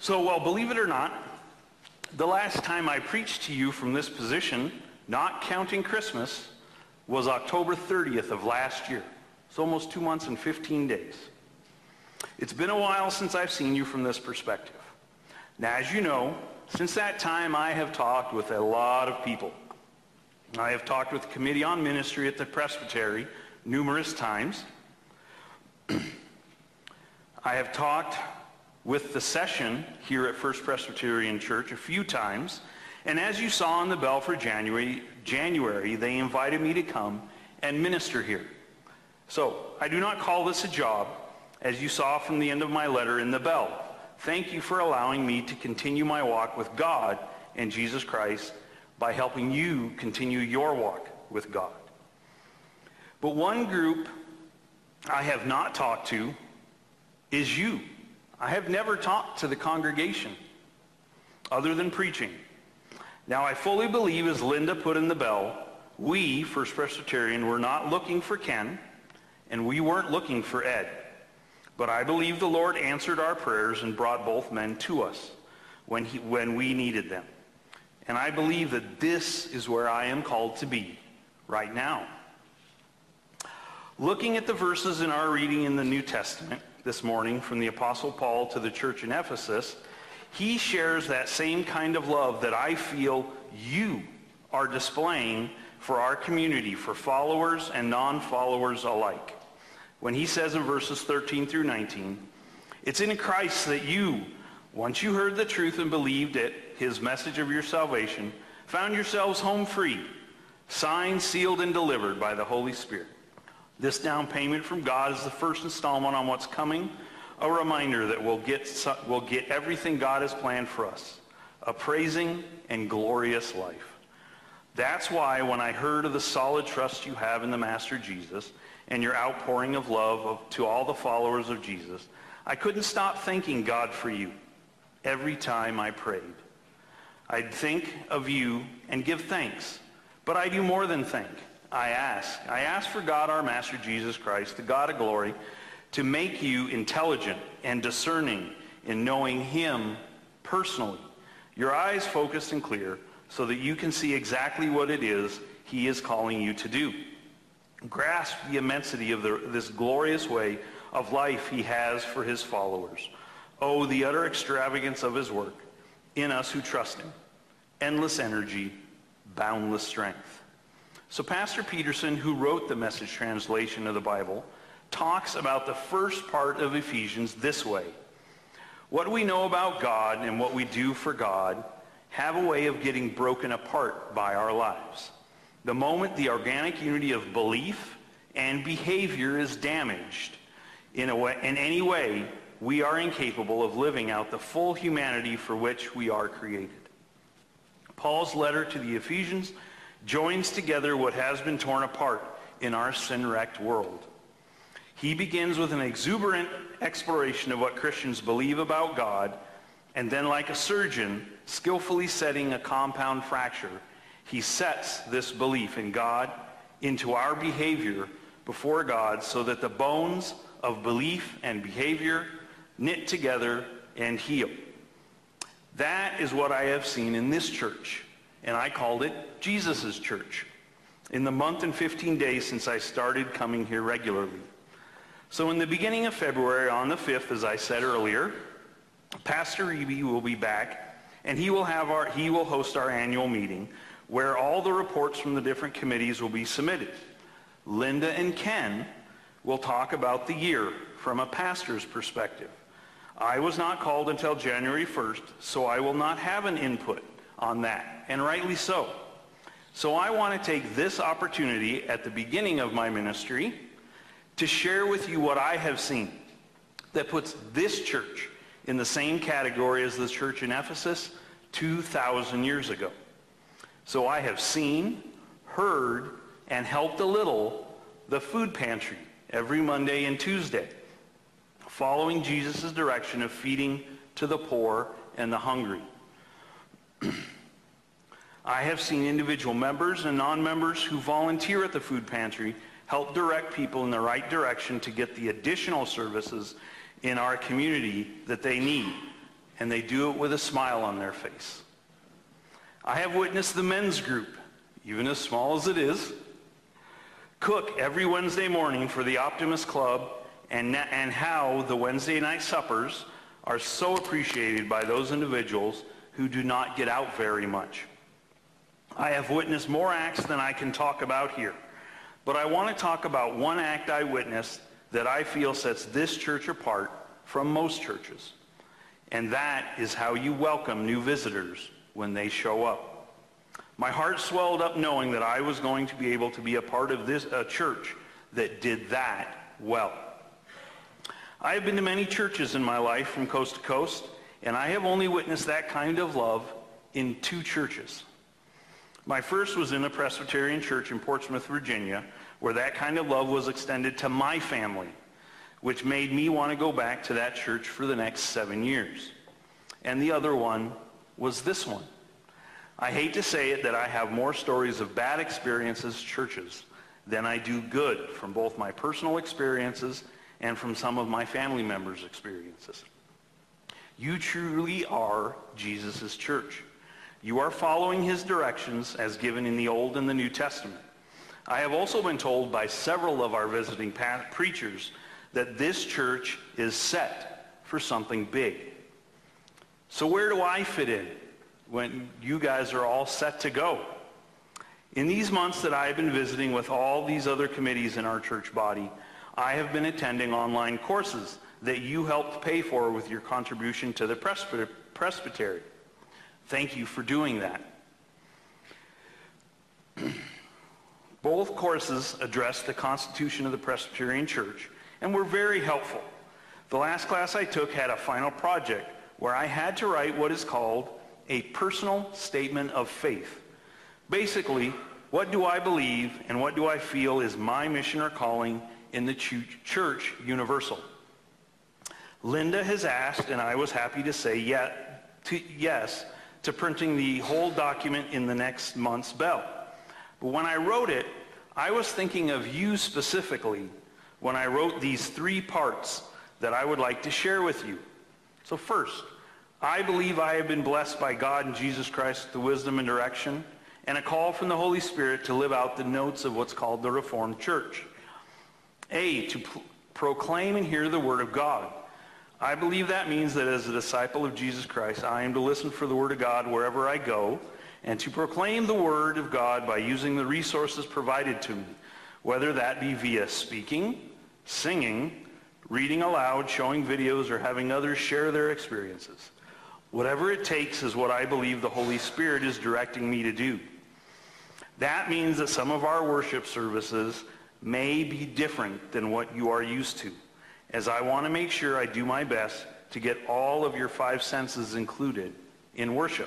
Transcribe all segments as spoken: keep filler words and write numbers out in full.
So, well, believe it or not, the last time I preached to you from this position, not counting Christmas, was October thirtieth of last year. It's almost two months and fifteen days. It's been a while since I've seen you from this perspective. Now, as you know, since that time, I have talked with a lot of people. I have talked with the Committee on Ministry at the Presbytery numerous times. I have talked with the session here at First Presbyterian Church a few times, and as you saw on the bell for January, January, they invited me to come and minister here. So, I do not call this a job, as you saw from the end of my letter in the bell. Thank you for allowing me to continue my walk with God and Jesus Christ by helping you continue your walk with God. But one group I have not talked to is you. I have never talked to the congregation other than preaching. Now, I fully believe, as Linda put in the bell, we, First Presbyterian, were not looking for Ken, and we weren't looking for Ed. But I believe the Lord answered our prayers and brought both men to us when, he, when we needed them. And I believe that this is where I am called to be right now. Looking at the verses in our reading in the New Testament this morning from the Apostle Paul to the church in Ephesus, he shares that same kind of love that I feel you are displaying for our community, for followers and non-followers alike. When he says in verses thirteen through nineteen, it's in Christ that you, once you heard the truth and believed it, his message of your salvation, found yourselves home free, signed, sealed, and delivered by the Holy Spirit. This down payment from God is the first installment on what's coming, a reminder that we'll get, we'll get everything God has planned for us, a praising and glorious life. That's why when I heard of the solid trust you have in the Master Jesus and your outpouring of love of, to all the followers of Jesus, I couldn't stop thanking God for you every time I prayed. I'd think of you and give thanks, but I do more than think. I ask. I ask for God, our Master Jesus Christ, the God of glory, to make you intelligent and discerning in knowing him personally. Your eyes focused and clear so that you can see exactly what it is he is calling you to do. Grasp the immensity of the, this glorious way of life he has for his followers. Oh, the utter extravagance of his work in us who trust him. Endless energy, boundless strength. So Pastor Peterson, who wrote the Message translation of the Bible, talks about the first part of Ephesians this way. What we know about God and what we do for God have a way of getting broken apart by our lives. The moment the organic unity of belief and behavior is damaged in, a way, in any way, we are incapable of living out the full humanity for which we are created. Paul's letter to the Ephesians joins together what has been torn apart in our sin-wrecked world. He begins with an exuberant exploration of what Christians believe about God, and then, like a surgeon skillfully setting a compound fracture, he sets this belief in God into our behavior before God so that the bones of belief and behavior knit together and heal. That is what I have seen in this church, and I called it Jesus' church, in the month and fifteen days since I started coming here regularly. So in the beginning of February, on the fifth, as I said earlier, Pastor Eby will be back, and he will have our he will host our annual meeting where all the reports from the different committees will be submitted. Linda and Ken will talk about the year from a pastor's perspective. I was not called until January first, so I will not have an input on that, and rightly so. So I want to take this opportunity at the beginning of my ministry to share with you what I have seen that puts this church in the same category as the church in Ephesus two thousand years ago. So I have seen, heard, and helped a little the food pantry every Monday and Tuesday, following Jesus' direction of feeding to the poor and the hungry. I have seen individual members and non-members who volunteer at the food pantry help direct people in the right direction to get the additional services in our community that they need. and they do it with a smile on their face. I have witnessed the men's group, even as small as it is, cook every Wednesday morning for the Optimist Club, and, and how the Wednesday night suppers are so appreciated by those individuals who do not get out very much. I have witnessed more acts than I can talk about here, but I want to talk about one act I witnessed that I feel sets this church apart from most churches, and that is how you welcome new visitors when they show up. My heart swelled up knowing that I was going to be able to be a part of this a church that did that well. I have been to many churches in my life from coast to coast, and I have only witnessed that kind of love in two churches. My first was in a Presbyterian church in Portsmouth, Virginia, where that kind of love was extended to my family, which made me want to go back to that church for the next seven years. And the other one was this one. I hate to say it that I have more stories of bad experiences churches than I do good from both my personal experiences and from some of my family members' experiences. You truly are Jesus' church. You are following his directions as given in the Old and the New Testament. I have also been told by several of our visiting pa- preachers that this church is set for something big. So where do I fit in when you guys are all set to go? In these months that I have been visiting with all these other committees in our church body, I have been attending online courses that you helped pay for with your contribution to the presbyter- presbytery. Thank you for doing that. Both courses address the constitution of the Presbyterian Church and were very helpful. The last class I took had a final project where I had to write what is called a personal statement of faith. Basically, what do I believe and what do I feel is my mission or calling in the church universal? Linda has asked, and I was happy to say yet to, yes to printing the whole document in the next month's bell. But when I wrote it, I was thinking of you specifically when I wrote these three parts that I would like to share with you. So first, I believe I have been blessed by God and Jesus Christ with the wisdom and direction and a call from the Holy Spirit to live out the notes of what's called the Reformed Church. A, to p- proclaim and hear the Word of God. I believe that means that as a disciple of Jesus Christ, I am to listen for the Word of God wherever I go and to proclaim the Word of God by using the resources provided to me, whether that be via speaking, singing, reading aloud, showing videos, or having others share their experiences. Whatever it takes is what I believe the Holy Spirit is directing me to do. That means that some of our worship services may be different than what you are used to, as I want to make sure I do my best to get all of your five senses included in worship.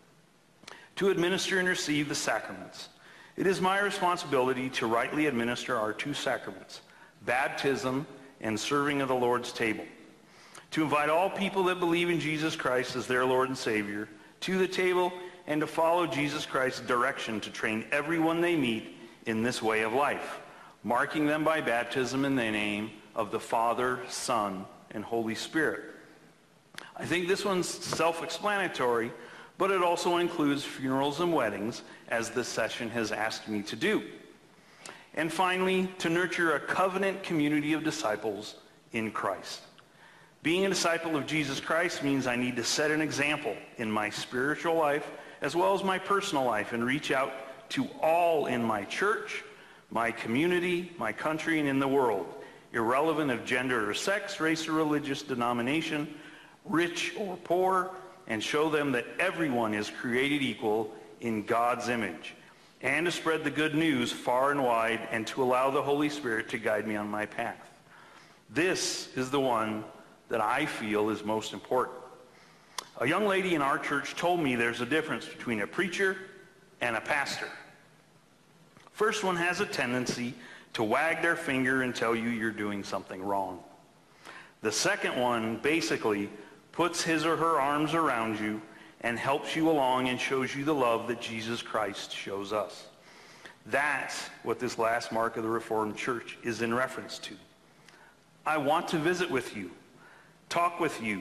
To administer and receive the sacraments. It is my responsibility to rightly administer our two sacraments, baptism and serving of the Lord's table. To invite all people that believe in Jesus Christ as their Lord and Savior to the table and to follow Jesus Christ's direction to train everyone they meet in this way of life, marking them by baptism in the name of the Father, Son, and Holy Spirit. I think this one's self-explanatory, but it also includes funerals and weddings, as this session has asked me to do. And finally, to nurture a covenant community of disciples in Christ. Being a disciple of Jesus Christ means I need to set an example in my spiritual life as well as my personal life and reach out to all in my church, my community, my country, and in the world, irrelevant of gender or sex, race or religious denomination, rich or poor, and show them that everyone is created equal in God's image, and to spread the good news far and wide and to allow the Holy Spirit to guide me on my path. This is the one that I feel is most important. A young lady in our church told me there's a difference between a preacher and a pastor. First one has a tendency to wag their finger and tell you you're doing something wrong. The second one basically puts his or her arms around you and helps you along and shows you the love that Jesus Christ shows us. That's what this last mark of the Reformed Church is in reference to. I want to visit with you, talk with you,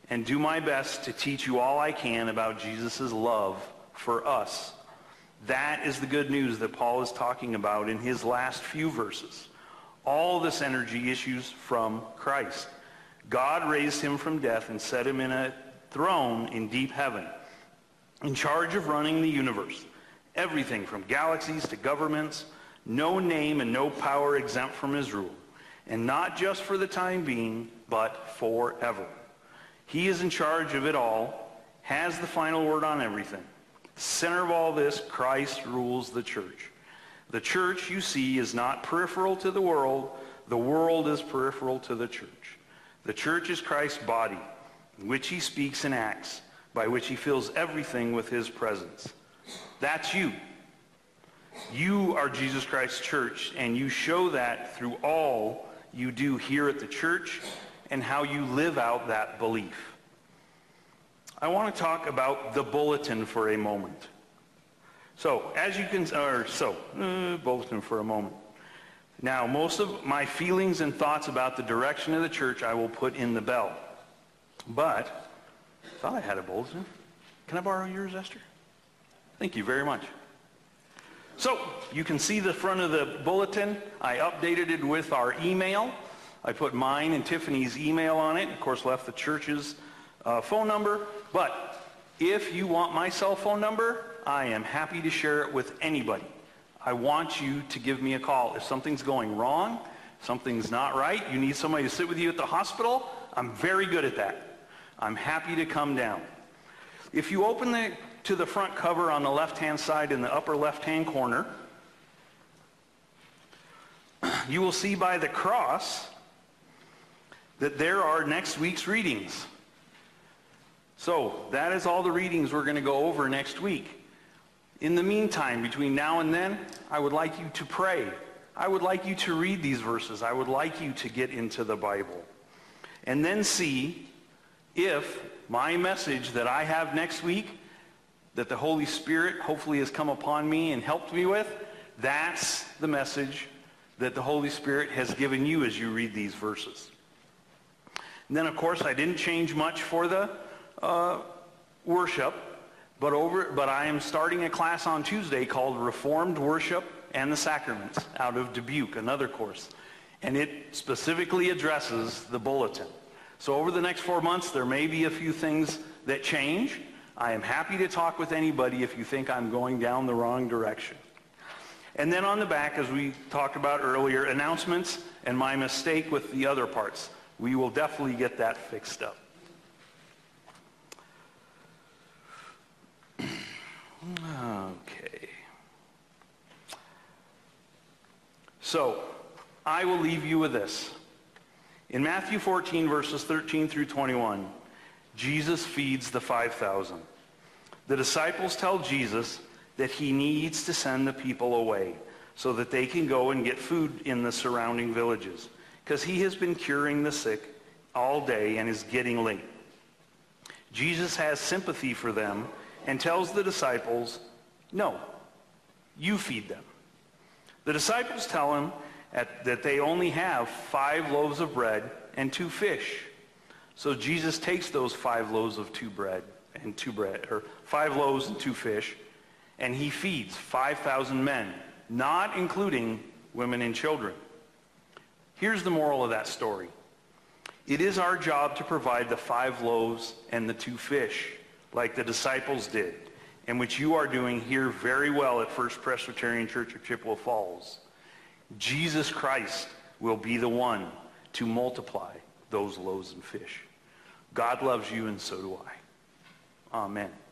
and do my best to teach you all I can about Jesus' love for us. That is the good news that Paul is talking about in his last few verses. All this energy issues from Christ. God raised him from death and set him in a throne in deep heaven, in charge of running the universe. Everything from galaxies to governments, no name and no power exempt from his rule. And not just for the time being, but forever. He is in charge of it all, has the final word on everything. The center of all this, Christ rules the church. The church, you see, is not peripheral to the world. The world is peripheral to the church. The church is Christ's body, in which he speaks and acts, by which he fills everything with his presence. That's you. You are Jesus Christ's church, and you show that through all you do here at the church and how you live out that belief. I want to talk about the bulletin for a moment. So, as you can, or so, uh, bulletin for a moment. Now, most of my feelings and thoughts about the direction of the church I will put in the bell. But, I thought I had a bulletin. Can I borrow yours, Esther? Thank you very much. So, you can see the front of the bulletin. I updated it with our email. I put mine and Tiffany's email on it. Of course, left the church's uh, phone number. But if you want my cell phone number, I am happy to share it with anybody. I want you to give me a call. If something's going wrong, something's not right, you need somebody to sit with you at the hospital, I'm very good at that. I'm happy to come down. If you open the, to the front cover on the left-hand side in the upper left-hand corner, you will see by the cross that there are next week's readings. So that is all the readings we're going to go over next week. In the meantime, between now and then, I would like you to pray. I would like you to read these verses. I would like you to get into the Bible. And then see if my message that I have next week, that the Holy Spirit hopefully has come upon me and helped me with, that's the message that the Holy Spirit has given you as you read these verses. And then, of course, I didn't change much for the uh, worship. But over, but I am starting a class on Tuesday called Reformed Worship and the Sacraments out of Dubuque, another course. And it specifically addresses the bulletin. So over the next four months, there may be a few things that change. I am happy to talk with anybody if you think I'm going down the wrong direction. And then on the back, as we talked about earlier, announcements and my mistake with the other parts. We will definitely get that fixed up. Okay. So, I will leave you with this. In Matthew fourteen, verses thirteen through twenty-one, Jesus feeds the five thousand. The disciples tell Jesus that he needs to send the people away so that they can go and get food in the surrounding villages, because he has been curing the sick all day and is getting late. Jesus has sympathy for them and tells the disciples, no, you feed them. The disciples tell him at, that they only have five loaves of bread and two fish. So Jesus takes those five loaves of two bread and two bread, or five loaves and two fish, and he feeds five thousand men, not including women and children. Here's the moral of that story. It is our job to provide the five loaves and the two fish, like the disciples did, and which you are doing here very well at First Presbyterian Church of Chippewa Falls. Jesus Christ will be the one to multiply those loaves and fish. God loves you, and so do I. Amen.